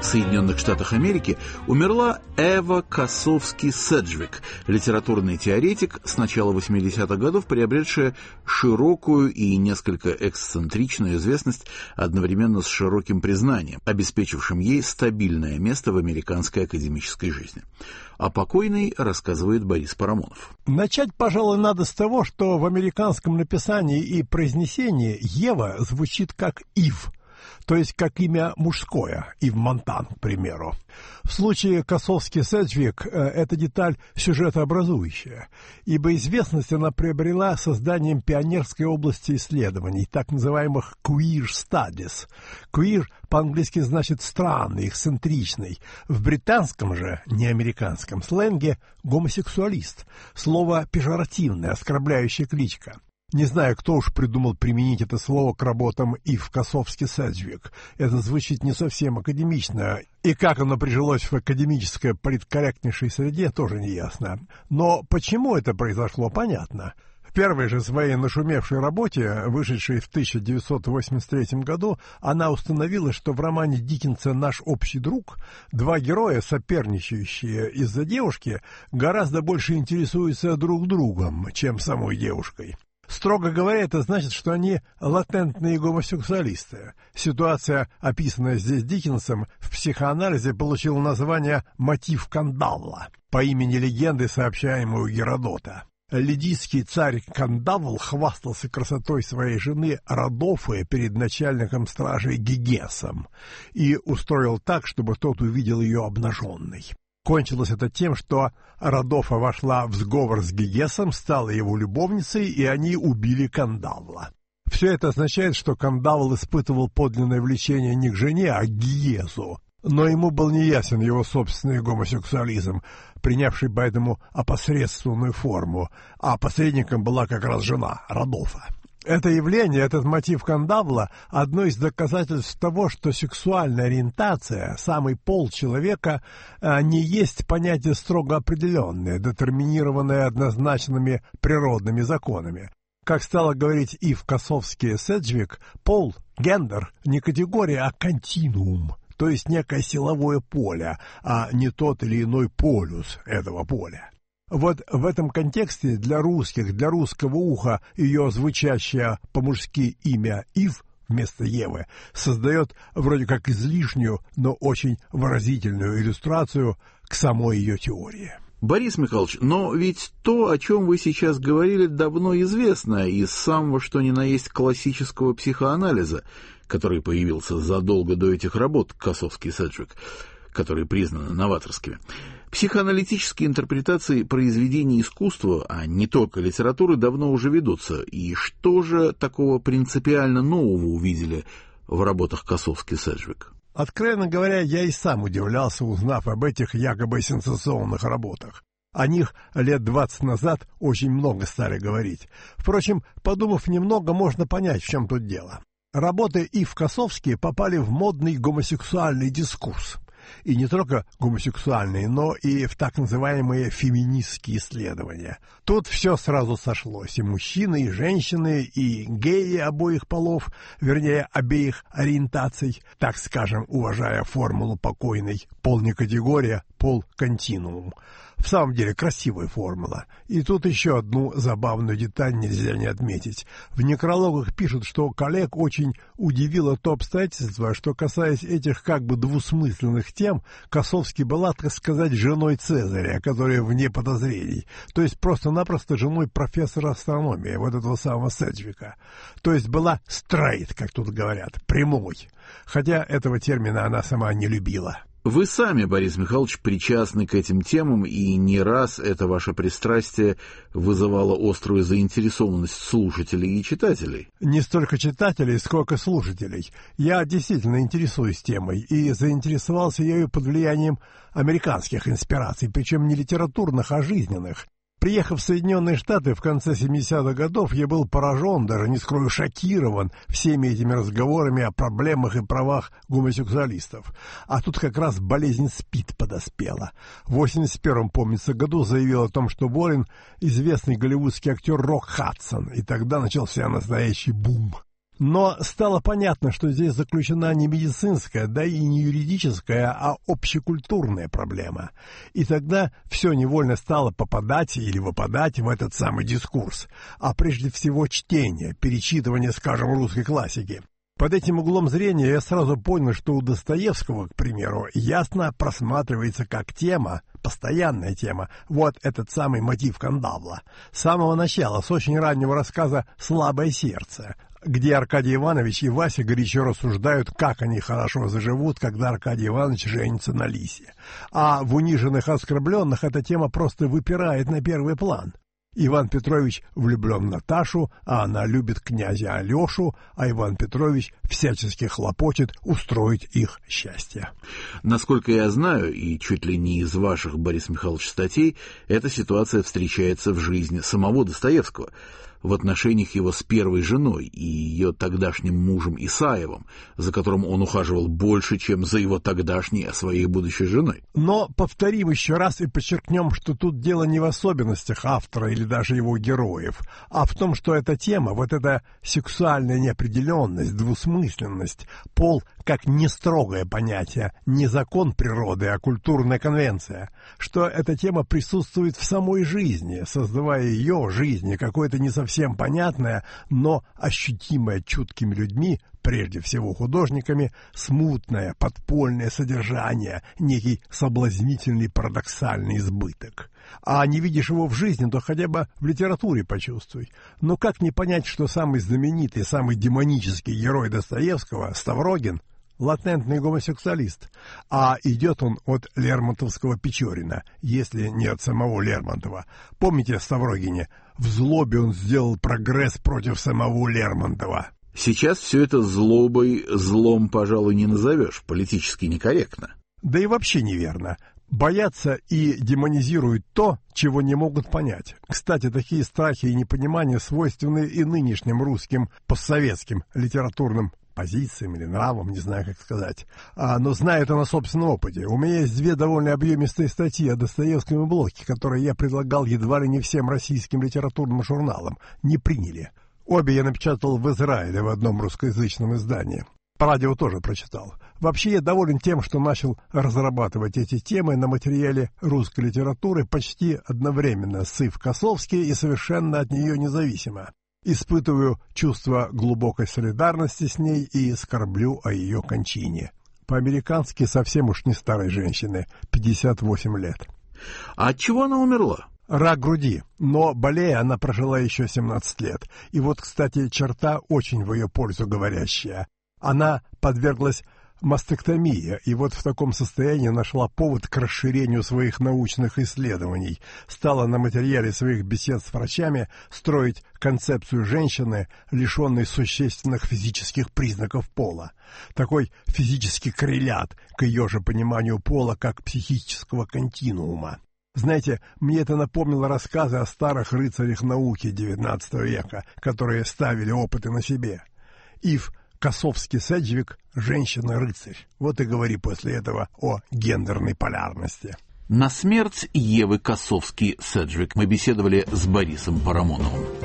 Соединенных Штатах Америки умерла Эва Косовски-Седжвик, литературный теоретик с начала 80-х годов, приобретшая широкую и несколько эксцентричную известность одновременно с широким признанием, обеспечившим ей стабильное место в американской академической жизни. О покойной рассказывает Борис Парамонов. Начать, пожалуй, надо с того, что в американском написании и произнесении Ева звучит как Ив, то есть как имя мужское, Ив Монтан, к примеру. В случае Косовски-Седжвик эта деталь сюжетообразующая, ибо известность она приобрела созданием пионерской области исследований, так называемых queer studies. Queer по-английски значит странный, эксцентричный. В британском же, не американском сленге гомосексуалист. Слово пежоративное, оскорбляющая кличка. Не знаю, кто уж придумал применить это слово к работам Ив Косовски-Седжвик. Это звучит не совсем академично, и как оно прижилось в академической политкорректнейшей среде, тоже не ясно. Но почему это произошло, понятно. В первой же своей нашумевшей работе, вышедшей в 1983 году, она установила, что в романе Диккенса «Наш общий друг» два героя, соперничающие из-за девушки, гораздо больше интересуются друг другом, чем самой девушкой. Строго говоря, это значит, что они латентные гомосексуалисты. Ситуация, описанная здесь Диккенсом, в психоанализе получила название «мотив Кандавла» по имени легенды, сообщаемой у Геродота. Лидийский царь Кандавл хвастался красотой своей жены Родофы перед начальником стражей Гигесом и устроил так, чтобы тот увидел ее обнаженной. Кончилось это тем, что Родофа вошла в сговор с Гигесом, стала его любовницей, и они убили Кандавла. Все это означает, что Кандавл испытывал подлинное влечение не к жене, а к Гигесу. Но ему был неясен его собственный гомосексуализм, принявший поэтому опосредственную форму, а посредником была как раз жена, Родофа. Это явление, этот мотив Кандавла – одно из доказательств того, что сексуальная ориентация, самый пол человека, не есть понятие строго определенное, детерминированное однозначными природными законами. Как стала говорить Ив Косовски-Седжвик, пол, гендер – не категория, а континуум, то есть некое силовое поле, а не тот или иной полюс этого поля. Вот в этом контексте для русских, для русского уха ее звучащее по-мужски имя Ив вместо Евы создает вроде как излишнюю, но очень выразительную иллюстрацию к самой ее теории. Борис Михайлович, но ведь то, о чем вы сейчас говорили, давно известно из самого что ни на есть классического психоанализа, который появился задолго до этих работ Косовски-Седжвик, которые признаны новаторскими. Психоаналитические интерпретации произведений искусства, а не только литературы, давно уже ведутся. И что же такого принципиально нового увидели в работах Косовски-Седжвик? Откровенно говоря, я и сам удивлялся, узнав об этих якобы сенсационных работах. О них лет 20 назад очень много стали говорить. Впрочем, подумав немного, можно понять, в чем тут дело. Работы Ив Косовски попали в модный гомосексуальный дискурс. И не только гомосексуальные, но и в так называемые феминистские исследования. Тут все сразу сошлось. И мужчины, и женщины, и геи обоих полов, вернее, обеих ориентаций, так скажем, уважая формулу покойной. Пол не категория, пол континуум. В самом деле красивая формула. И тут еще одну забавную деталь нельзя не отметить. В некрологах пишут, что коллег очень удивило то обстоятельство, что, касаясь этих как бы двусмысленных тем, Косовски была, так сказать, женой Цезаря, которая вне подозрений. То есть просто-напросто женой профессора астрономии, вот этого самого Седжвика. То есть была straight, как тут говорят, прямой. Хотя этого термина она сама не любила. Вы сами, Борис Михайлович, причастны к этим темам, и не раз это ваше пристрастие вызывало острую заинтересованность слушателей и читателей. Не столько читателей, сколько слушателей. Я действительно интересуюсь темой, и заинтересовался ею под влиянием американских инспираций, причем не литературных, а жизненных. Приехав в Соединенные Штаты в конце 70-х годов, я был поражен, даже не скрою, шокирован всеми этими разговорами о проблемах и правах гомосексуалистов. А тут как раз болезнь СПИД подоспела. В 81-м, помнится, году заявил о том, что болен известный голливудский актер Рок Хадсон, и тогда начался настоящий бум. Но стало понятно, что здесь заключена не медицинская, да и не юридическая, а общекультурная проблема. И тогда все невольно стало попадать или выпадать в этот самый дискурс, а прежде всего чтение, перечитывание, скажем, русской классики. Под этим углом зрения я сразу понял, что у Достоевского, к примеру, ясно просматривается как тема, постоянная тема, вот этот самый мотив кандавла. С самого начала, с очень раннего рассказа «Слабое сердце», где Аркадий Иванович и Вася горячо рассуждают, как они хорошо заживут, когда Аркадий Иванович женится на Лисе. А в «Униженных и оскорбленных» эта тема просто выпирает на первый план. Иван Петрович влюблен в Наташу, а она любит князя Алешу, а Иван Петрович всячески хлопочет устроить их счастье. Насколько я знаю, и чуть ли не из ваших, Борис Михайлович, статей, эта ситуация встречается в жизни самого Достоевского, в отношениях его с первой женой и ее тогдашним мужем Исаевым, за которым он ухаживал больше, чем за его тогдашней, а своей будущей женой. Но повторим еще раз и подчеркнем, что тут дело не в особенностях автора или даже его героев, а в том, что эта тема, вот эта сексуальная неопределенность, двусмысленность, пол как не строгое понятие, не закон природы, а культурная конвенция, что эта тема присутствует в самой жизни, создавая ее жизни какое-то не совсем понятное, но ощутимое чуткими людьми, прежде всего художниками, смутное, подпольное содержание, некий соблазнительный парадоксальный избыток. А не видишь его в жизни, то хотя бы в литературе почувствуй. Но как не понять, что самый знаменитый, самый демонический герой Достоевского, Ставрогин, латентный гомосексуалист, а идет он от лермонтовского Печорина, если не от самого Лермонтова. Помните в Ставрогине? В злобе он сделал прогресс против самого Лермонтова. Сейчас все это злобой, злом, пожалуй, не назовешь, политически некорректно. Да и вообще неверно. Боятся и демонизируют то, чего не могут понять. Кстати, такие страхи и непонимания свойственны и нынешним русским постсоветским литературным позициям или нравам, не знаю, как сказать. Но знаю это на собственном опыте. У меня есть 2 довольно объемистые статьи о Достоевском и Блоке, которые я предлагал едва ли не всем российским литературным журналам. Не приняли. Обе я напечатал в Израиле в одном русскоязычном издании. По радио тоже прочитал. Вообще я доволен тем, что начал разрабатывать эти темы на материале русской литературы почти одновременно с Ив Косовский и совершенно от нее независимо. Испытываю чувство глубокой солидарности с ней и скорблю о ее кончине. По-американски совсем уж не старой женщины, 58 лет. А от чего она умерла? Рак груди, но болея она прожила еще 17 лет. И вот, кстати, черта очень в ее пользу говорящая. Она подверглась мастектомии, и вот в таком состоянии нашла повод к расширению своих научных исследований. Стала на материале своих бесед с врачами строить концепцию женщины, лишенной существенных физических признаков пола. Такой физический коррелят к ее же пониманию пола как психического континуума. Знаете, мне это напомнило рассказы о старых рыцарях науки XIX века, которые ставили опыты на себе. Ив Косовский-Седжвик – женщина-рыцарь. Вот и говори после этого о гендерной полярности. На смерть Евы Косовский-Седжвик мы беседовали с Борисом Парамоновым.